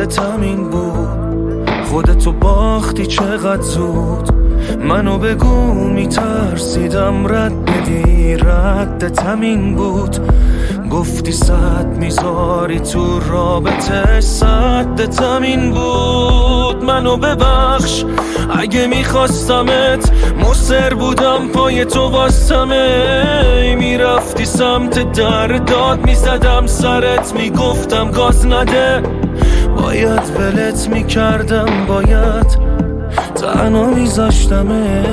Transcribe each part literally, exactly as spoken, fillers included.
ردت همین بود، خودتو باختی چقدر زود. منو بگو میترسیدم رد بدی، ردت همین بود. گفتی صد میذاری تو رابطه، صدت همین بود. منو ببخش اگه میخواستمت، مصر بودم پای تو باستمه. میرفتی سمت در داد میزدم سرت، میگفتم گاز نده. باید ولت میکردم، باید تنها میذاشتمه.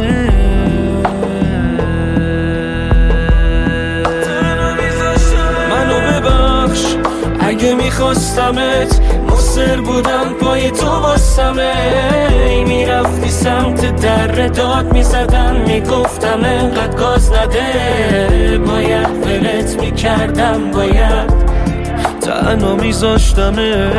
اگه میخواستمت، مصر بودم پای تو باستمه. میرفتی سمت در داد میزدم، میگفتم انقدر گاز نده. باید ولت میکردم، باید تنها میذاشتمه.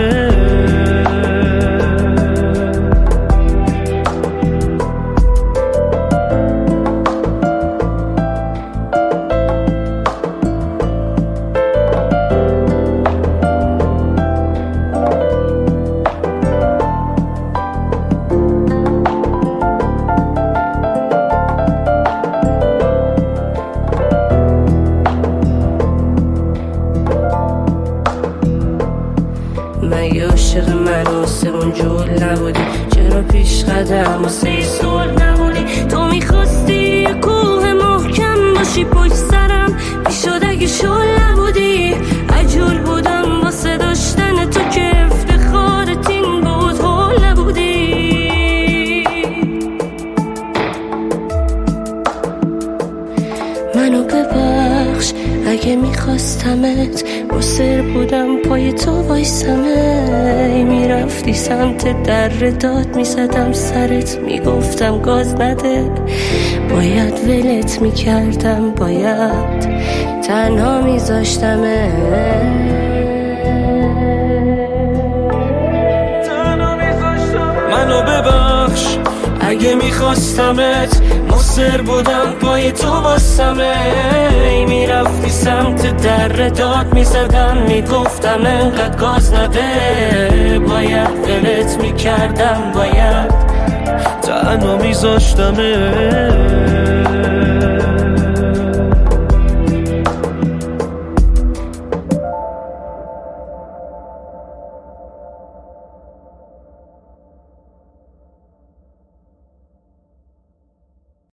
مگه عاشق من آسمون جول نبودی؟ چرا پیش قدم واسه سول نبودی؟ تو میخواستی یه کوه محکم باشی پشت سرم، میشد اگه شل نبودی. عجول بودم واسه داشتن تو که افتخارت این بود، هول نبودی. منو ببخش اگه میخواستمت، مصر بودم پای تو وایسمه. میرفتی سمت در داد میزدم سرت، میگفتم گاز نده. باید ولت میکردم، باید تنها میذاشتمه. منو ببخش اگه میخواستمت، مصر بودم پای تو باستمه. میرفتی سمت در داد میزدم، میگفتم انقدر گاز نده. باید ولت میکردم، باید تنها میذاشتمه.